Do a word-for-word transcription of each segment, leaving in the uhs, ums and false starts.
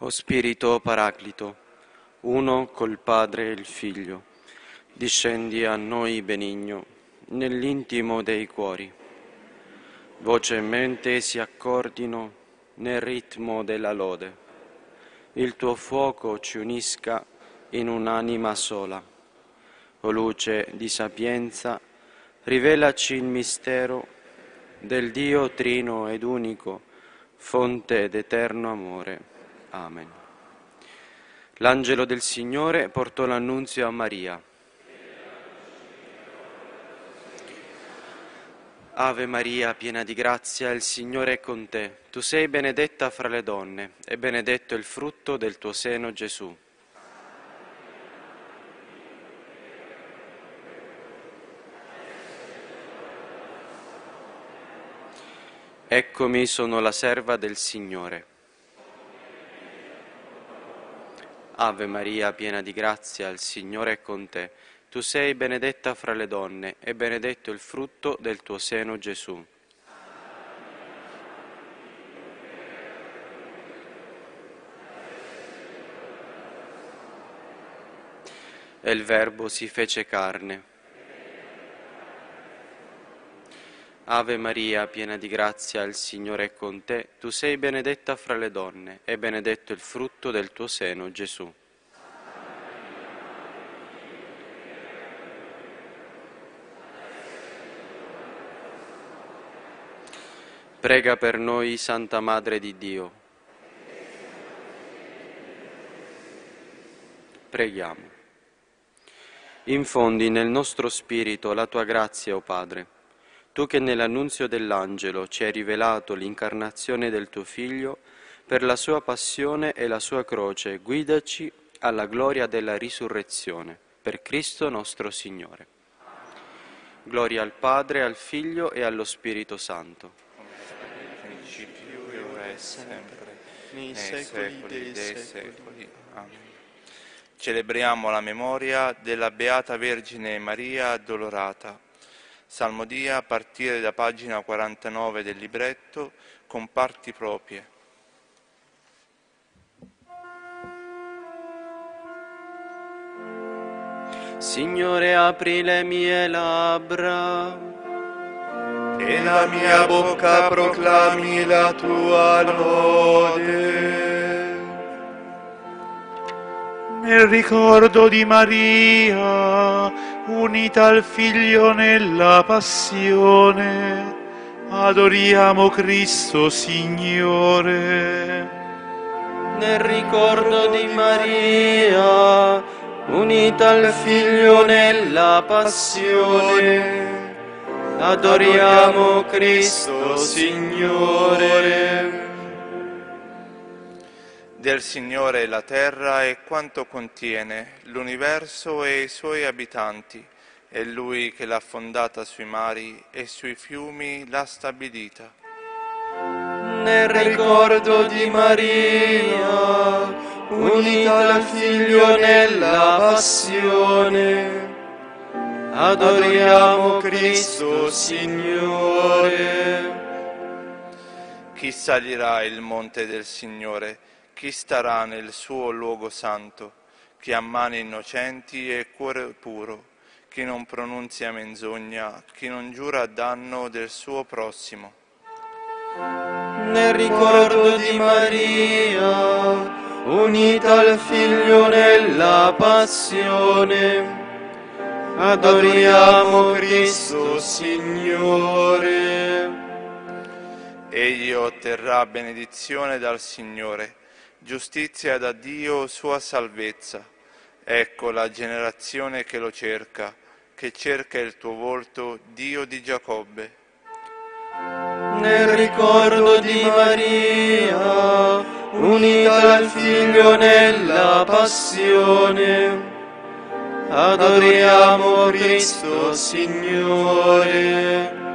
O Spirito Paraclito, uno col Padre e il Figlio, discendi a noi benigno nell'intimo dei cuori. Voce e mente si accordino nel ritmo della lode. Il tuo fuoco ci unisca in un'anima sola. O luce di sapienza, rivelaci il mistero del Dio trino ed unico, fonte d'eterno amore. Amen. L'angelo del Signore portò l'annunzio a Maria. Ave Maria, piena di grazia, il Signore è con te. Tu sei benedetta fra le donne, e benedetto è il frutto del tuo seno, Gesù. Eccomi, sono la serva del Signore. Ave Maria, piena di grazia, il Signore è con te. Tu sei benedetta fra le donne, e benedetto il frutto del tuo seno, Gesù. E il Verbo si fece carne. Ave Maria, piena di grazia, il Signore è con te. Tu sei benedetta fra le donne, e benedetto il frutto del tuo seno, Gesù. Prega per noi, Santa Madre di Dio. Preghiamo. Infondi nel nostro spirito la tua grazia, o Padre. Tu che nell'annunzio dell'angelo ci hai rivelato l'incarnazione del tuo Figlio, per la sua passione e la sua croce, guidaci alla gloria della risurrezione, per Cristo nostro Signore. Gloria al Padre, al Figlio e allo Spirito Santo. Come era nel principio e ora e sempre, nei secoli dei secoli. Amen. Celebriamo la memoria della Beata Vergine Maria Addolorata. Salmodia a partire da pagina quarantanove del libretto con parti proprie. Signore, apri le mie labbra e la mia bocca proclami la tua lode. Nel ricordo di Maria, unita al Figlio nella passione, adoriamo Cristo Signore. Nel ricordo di Maria, unita al Figlio nella passione, adoriamo Cristo Signore. Del Signore la terra e quanto contiene, l'universo e i suoi abitanti. È Lui che l'ha fondata sui mari e sui fiumi l'ha stabilita. Nel ricordo di Maria, unita al Figlio nella passione, adoriamo Cristo Signore. Chi salirà il monte del Signore? Chi starà nel suo luogo santo? Chi ha mani innocenti e cuore puro? Chi non pronunzia menzogna? Chi non giura a danno del suo prossimo? Nel ricordo di Maria, unita al Figlio nella passione, adoriamo Cristo Signore. Egli otterrà benedizione dal Signore, giustizia da Dio, sua salvezza. Ecco la generazione che lo cerca, che cerca il tuo volto, Dio di Giacobbe. Nel ricordo di Maria, unita al Figlio nella passione, adoriamo Cristo Signore.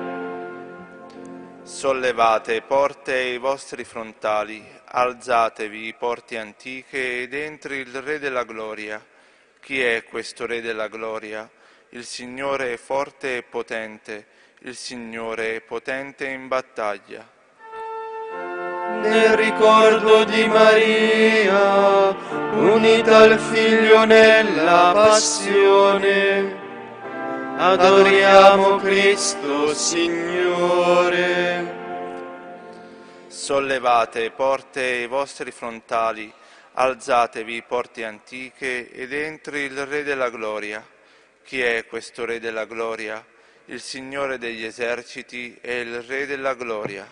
Sollevate porte i vostri frontali, alzatevi porte antiche ed entri il Re della Gloria. Chi è questo Re della Gloria? Il Signore è forte e potente, il Signore è potente in battaglia. Nel ricordo di Maria, unita al Figlio nella passione, adoriamo Cristo Signore. Sollevate, porte, i vostri frontali, alzatevi, porte antiche, ed entri il Re della Gloria. Chi è questo Re della Gloria? Il Signore degli eserciti è il Re della Gloria.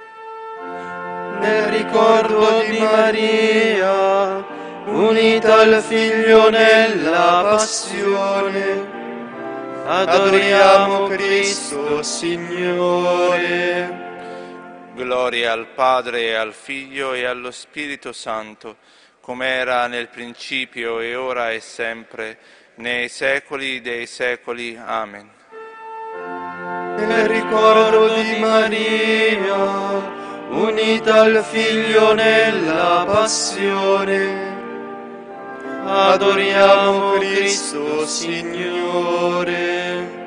Nel ricordo di Maria, unita al Figlio nella passione, adoriamo Cristo Signore. Gloria al Padre e al Figlio e allo Spirito Santo, come era nel principio e ora e sempre, nei secoli dei secoli. Amen. Nel ricordo di Maria, unita al Figlio nella passione, adoriamo Cristo Signore.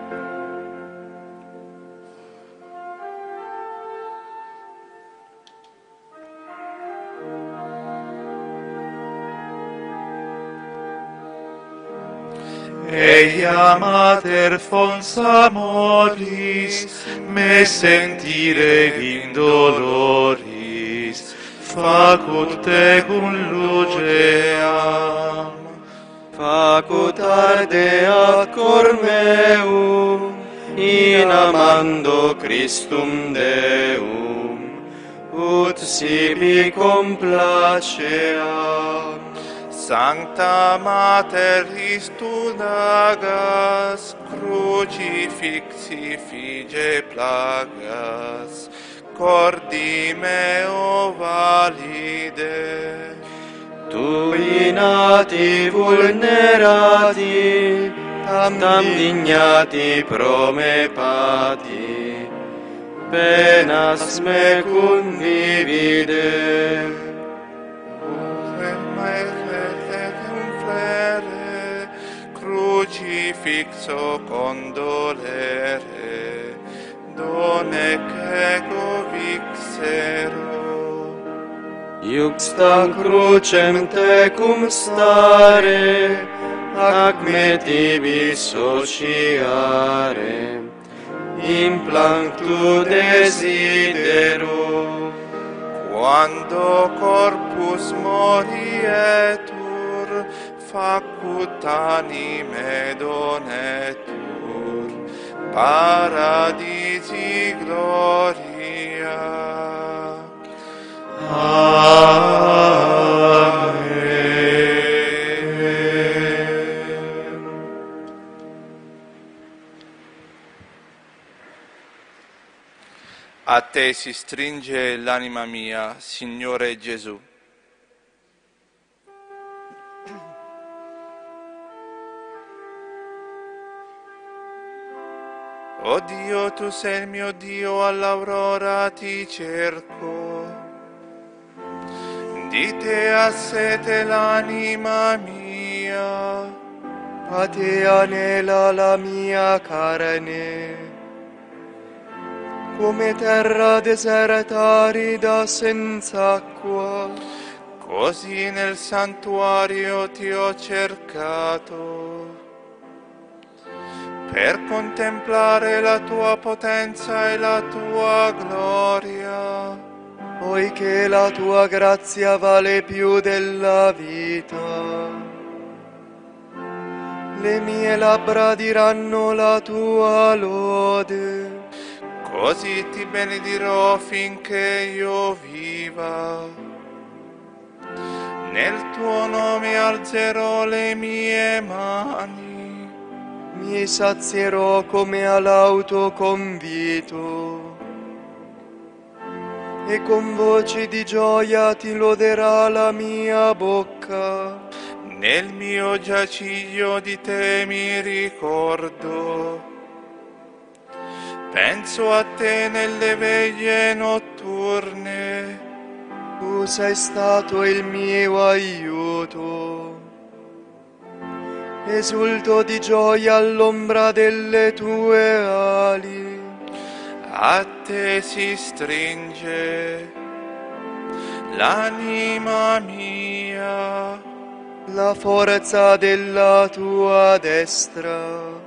Eia mater fons amoris, me sentire in doloris, facut tecum luceam. Facut ardeat cor meum, in amando Christum Deum, ut sibi complacea. Sancta Mater Istunagas, crucifixi fige plagas, cordi meo valide. Tui nati vulnerati, tam dignati promepati, penas me condivide. Crucifixo condolere, done quego vixero. Iuxta crucem tecum stare, ac me tibi sociare, implantu desidero. Quando corpus morietur, facut anime donetur, paradisi gloria. Amen. A te si stringe l'anima mia, Signore Gesù. O Dio, tu sei il mio Dio, all'aurora ti cerco. Di te ha sete l'anima mia. A te anela la mia carne, come terra deserta arida senza acqua. Così nel santuario ti ho cercato, per contemplare la tua potenza e la tua gloria. Poiché la tua grazia vale più della vita, le mie labbra diranno la tua lode. Così ti benedirò finché io viva. Nel tuo nome alzerò le mie mani. Mi sazierò come all'auto convito, e con voci di gioia ti loderà la mia bocca. Nel mio giaciglio di te mi ricordo, penso a te nelle veglie notturne. Tu sei stato il mio aiuto, esulto di gioia all'ombra delle tue ali. A te si stringe l'anima mia, la forza della tua destra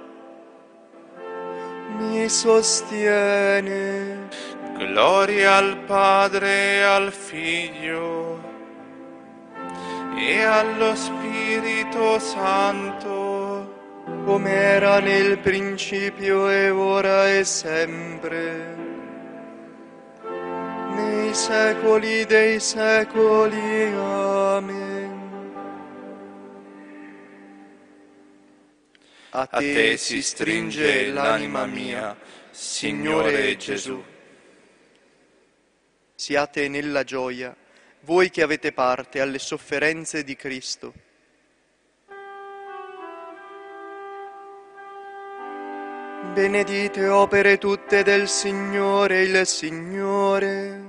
mi sostiene. gloria al Padre e al Figlio e allo Spirito Santo, come era nel principio e ora e sempre, nei secoli dei secoli. Amen. A a te si stringe l'anima mia, Signore Gesù. Siate nella gioia, voi che avete parte alle sofferenze di Cristo. Benedite opere tutte del Signore, il Signore.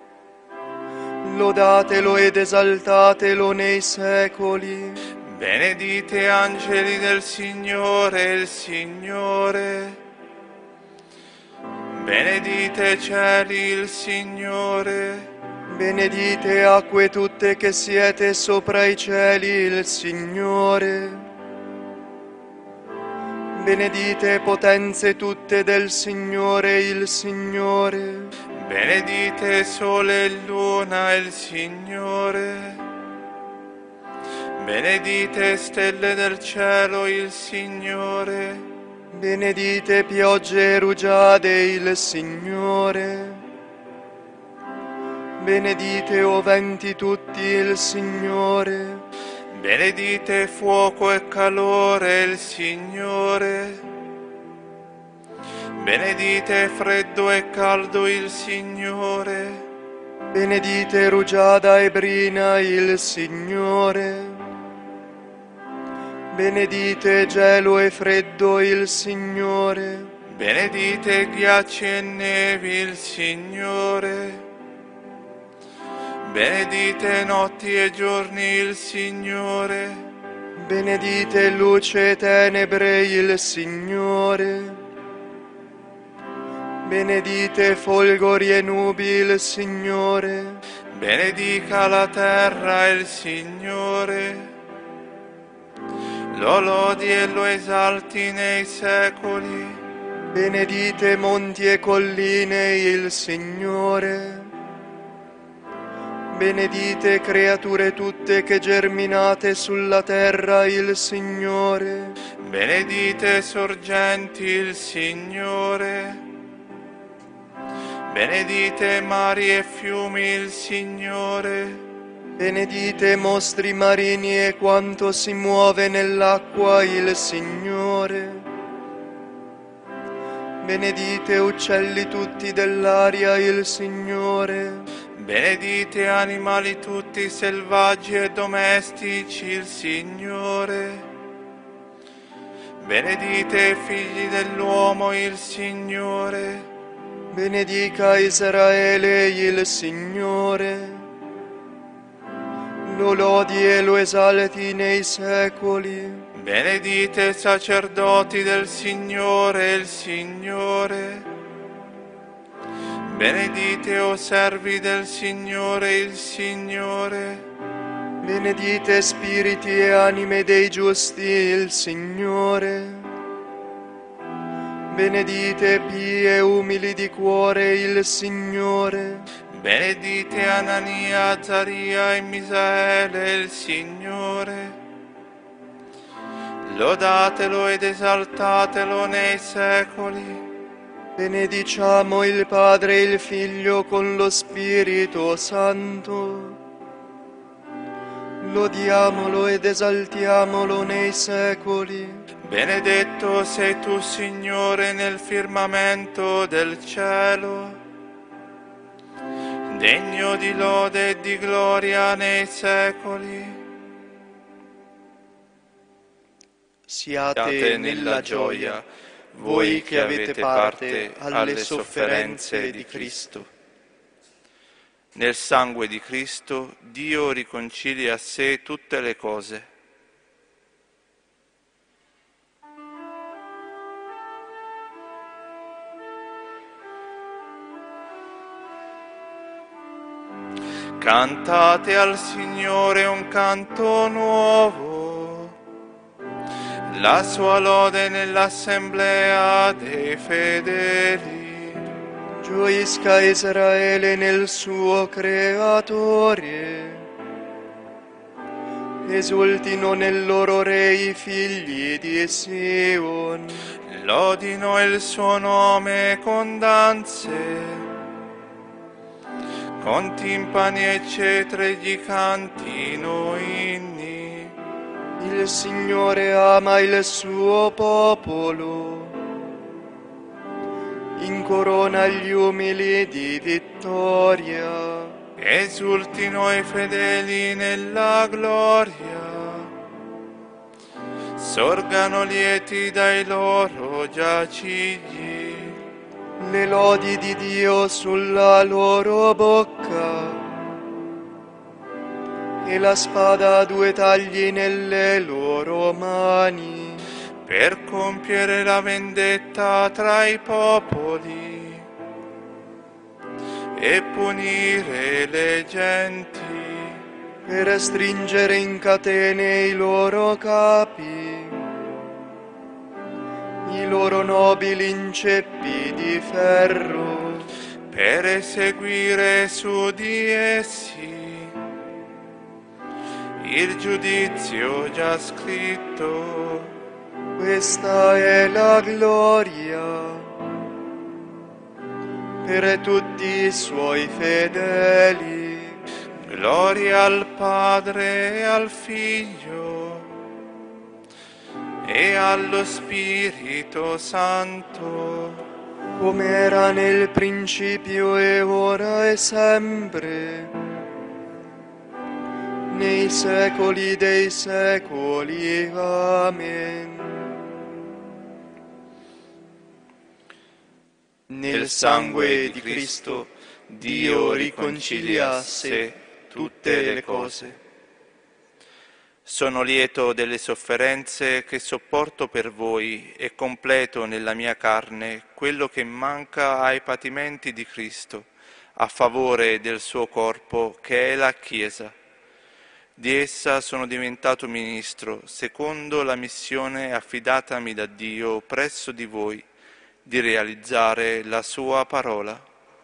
Lodatelo ed esaltatelo nei secoli. Benedite angeli del Signore, il Signore. Benedite cieli, il Signore. Benedite acque tutte che siete sopra i cieli, il Signore. Benedite potenze tutte del Signore, il Signore. Benedite sole e luna, il Signore. Benedite stelle del cielo, il Signore. Benedite piogge e rugiade, il Signore. Benedite o venti tutti, il Signore. Benedite fuoco e calore, il Signore. Benedite freddo e caldo, il Signore. Benedite rugiada e brina, il Signore. Benedite gelo e freddo, il Signore. Benedite ghiacci e nevi, il Signore. Benedite notti e giorni, il Signore. Benedite luce e tenebre, il Signore. Benedite folgori e nubi, il Signore. Benedica la terra, il Signore. Lo lodi e lo esalti nei secoli. Benedite monti e colline, il Signore. Benedite creature tutte che germinate sulla terra, il Signore. Benedite sorgenti, il Signore. Benedite mari e fiumi, il Signore. Benedite mostri marini e quanto si muove nell'acqua, il Signore. Benedite uccelli tutti dell'aria, il Signore. Benedite animali tutti selvaggi e domestici, il Signore. Benedite figli dell'uomo, il Signore. Benedica Israele, il Signore. Lo lodi e lo esalti nei secoli. Benedite sacerdoti del Signore, il Signore. Benedite o servi del Signore, il Signore. Benedite spiriti e anime dei giusti, il Signore. Benedite pii e umili di cuore, il Signore. Benedite Anania, Azaria e Misaele, il Signore. Lodatelo ed esaltatelo nei secoli. Benediciamo il Padre e il Figlio con lo Spirito Santo. Lodiamolo ed esaltiamolo nei secoli. Benedetto sei tu, Signore, nel firmamento del cielo, degno di lode e di gloria nei secoli. Siate nella gioia, voi che avete parte alle sofferenze di Cristo. Nel sangue di Cristo Dio riconcilia a sé tutte le cose. Cantate al Signore un canto nuovo, la sua lode nell'assemblea dei fedeli. Gioisca Israele nel suo Creatore, esultino nel loro Re i figli di Sion. Lodino il suo nome con danze, con timpani e cetre gli cantino inni. Il Signore ama il suo popolo, incorona gli umili di vittoria. Esultino i fedeli nella gloria, sorgano lieti dai loro giacigli. Le lodi di Dio sulla loro bocca e la spada a due tagli nelle loro mani, per compiere la vendetta tra i popoli e punire le genti, per stringere in catene i loro capi, i loro nobili in ceppi di ferro, per eseguire su di essi il giudizio già scritto. Questa è la gloria per tutti i suoi fedeli. Gloria al Padre e al Figlio e allo Spirito Santo, come era nel principio e ora e sempre, nei secoli dei secoli. Amen. Nel sangue di Cristo Dio riconcilia a sé tutte le cose. Sono lieto delle sofferenze che sopporto per voi e completo nella mia carne quello che manca ai patimenti di Cristo, a favore del suo corpo che è la Chiesa. Di essa sono diventato ministro, secondo la missione affidatami da Dio presso di voi, di realizzare la sua parola.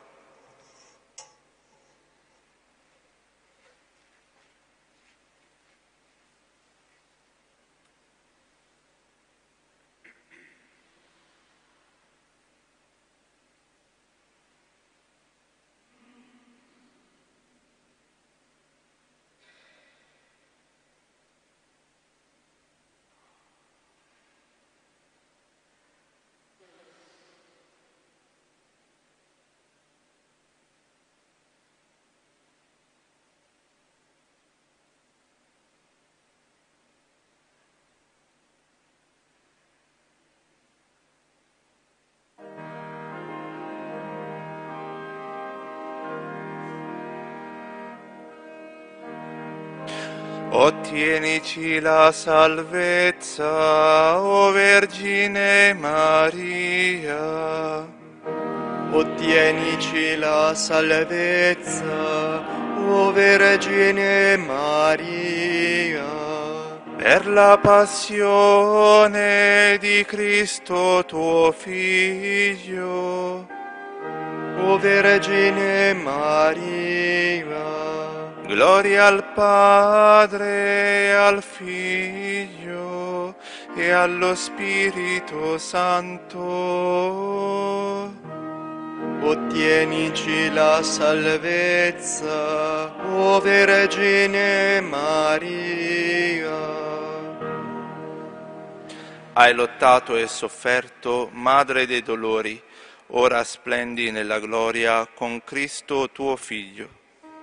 Ottienici la salvezza, o Vergine Maria. Ottienici la salvezza, o Vergine Maria. Per la passione di Cristo tuo Figlio, o Vergine Maria. Gloria al Padre, al Figlio e allo Spirito Santo. Ottienici la salvezza, o Vergine Maria. Hai lottato e sofferto, Madre dei dolori, ora splendi nella gloria con Cristo tuo Figlio.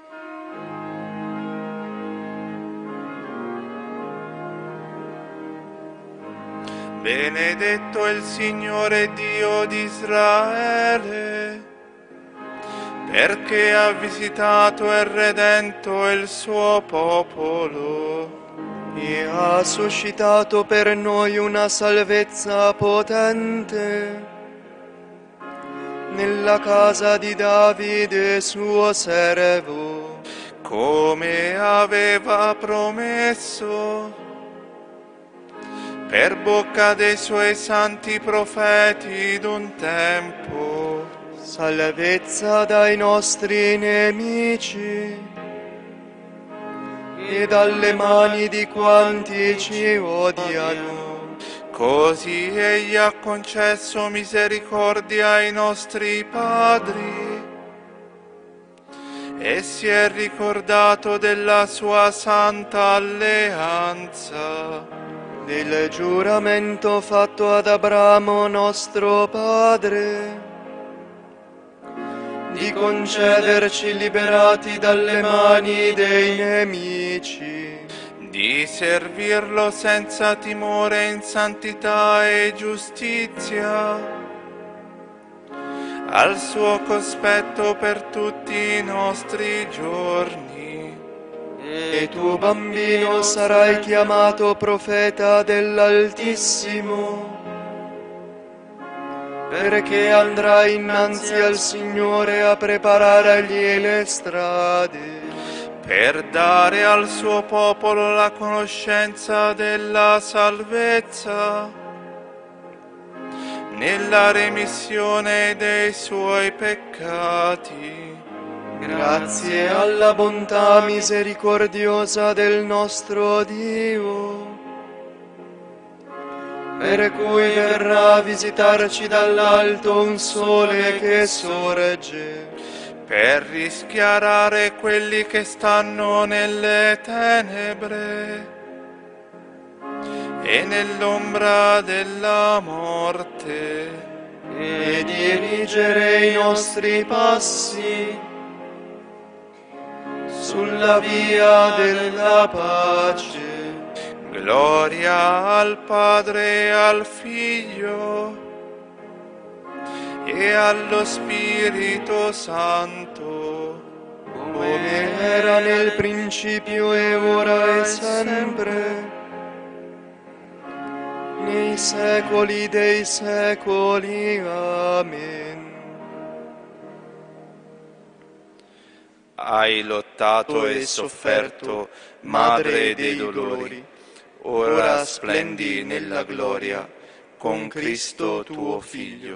Benedetto il Signore Dio di Israele, perché ha visitato e redento il suo popolo e ha suscitato per noi una salvezza potente nella casa di Davide suo servo, come aveva promesso per bocca dei suoi santi profeti d'un tempo. Salvezza dai nostri nemici e dalle mani di quanti ci odiano. Così egli ha concesso misericordia ai nostri padri e si è ricordato della sua santa alleanza, del giuramento fatto ad Abramo nostro padre, di concederci liberati dalle mani dei nemici, di servirlo senza timore in santità e giustizia, al suo cospetto per tutti i nostri giorni. E tu, bambino, sarai chiamato profeta dell'Altissimo, perché andrai innanzi al Signore a preparargli le strade, per dare al suo popolo la conoscenza della salvezza, nella remissione dei suoi peccati. Grazie alla bontà misericordiosa del nostro Dio, per cui verrà a visitarci dall'alto un sole che sorge, per rischiarare quelli che stanno nelle tenebre e nell'ombra della morte, e dirigere i nostri passi sulla via della pace. Gloria al Padre e al Figlio e allo Spirito Santo, come era nel principio e ora e sempre, nei secoli dei secoli. Amen. Hai lottato e sofferto, Madre dei dolori, ora splendi nella gloria con Cristo tuo Figlio.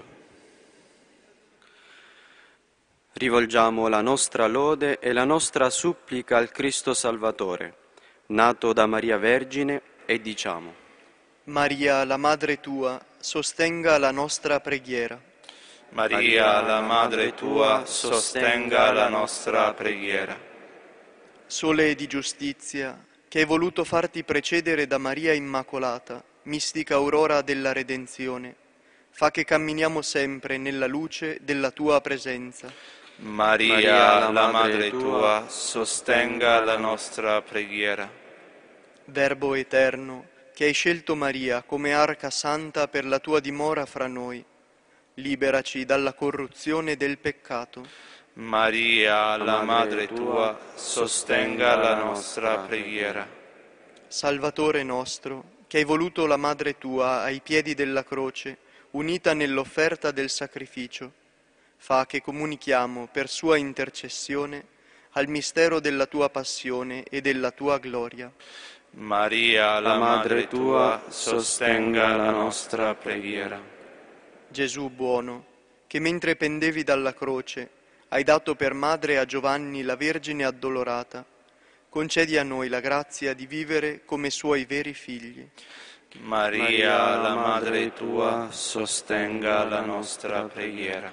Rivolgiamo la nostra lode e la nostra supplica al Cristo Salvatore, nato da Maria Vergine, e diciamo: Maria, la Madre tua, sostenga la nostra preghiera. Maria, la Madre tua, sostenga la nostra preghiera. Sole di giustizia, che hai voluto farti precedere da Maria Immacolata, mistica aurora della redenzione, fa che camminiamo sempre nella luce della tua presenza. Maria, la Madre tua, sostenga la nostra preghiera. Verbo eterno, che hai scelto Maria come arca santa per la tua dimora fra noi, liberaci dalla corruzione del peccato. Maria, la Madre tua, sostenga la nostra preghiera. Salvatore nostro, che hai voluto la Madre tua ai piedi della croce, unita nell'offerta del sacrificio, fa che comunichiamo per sua intercessione al mistero della tua passione e della tua gloria. Maria, la Madre tua, sostenga la nostra preghiera. Gesù buono, che mentre pendevi dalla croce hai dato per madre a Giovanni la Vergine addolorata, concedi a noi la grazia di vivere come suoi veri figli. Maria, la Madre tua, sostenga la nostra preghiera.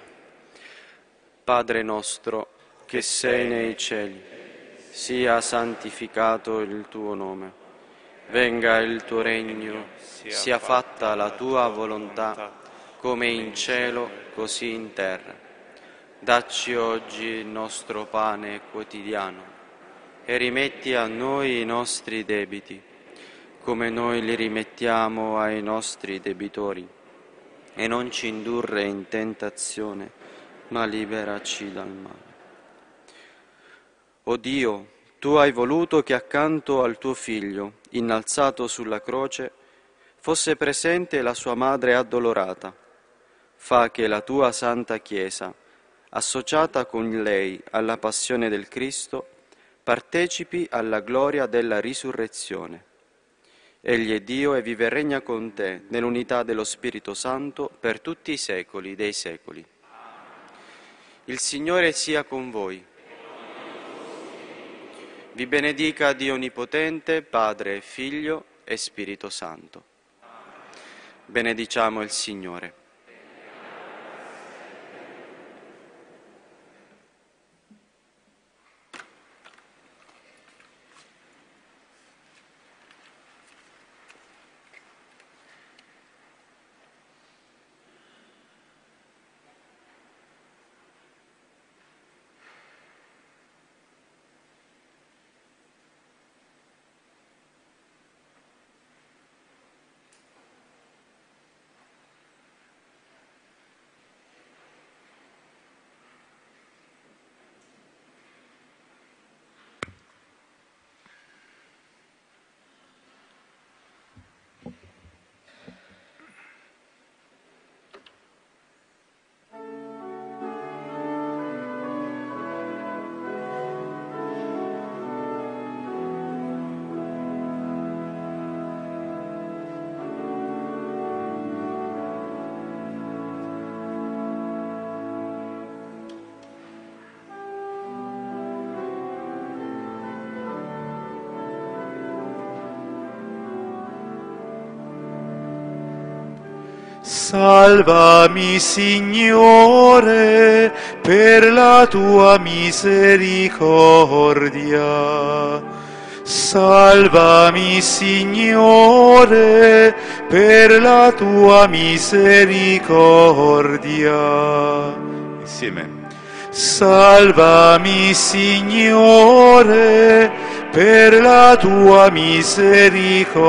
Padre nostro, che sei nei cieli, sia santificato il tuo nome. Venga il tuo regno, sia fatta la tua volontà, come in cielo, così in terra. Dacci oggi il nostro pane quotidiano e rimetti a noi i nostri debiti, come noi li rimettiamo ai nostri debitori. E non ci indurre in tentazione, ma liberaci dal male. O Dio, tu hai voluto che accanto al tuo Figlio, innalzato sulla croce, fosse presente la sua madre addolorata. Fa che la tua Santa Chiesa, associata con lei alla passione del Cristo, partecipi alla gloria della risurrezione. Egli è Dio e vive e regna con te nell'unità dello Spirito Santo per tutti i secoli dei secoli. Il Signore sia con voi. Vi benedica Dio Onnipotente, Padre, Figlio e Spirito Santo. Benediciamo il Signore. Salvami, Signore, per la tua misericordia. Salvami, Signore, per la tua misericordia. Insieme. Salvami, Signore, per la tua misericordia.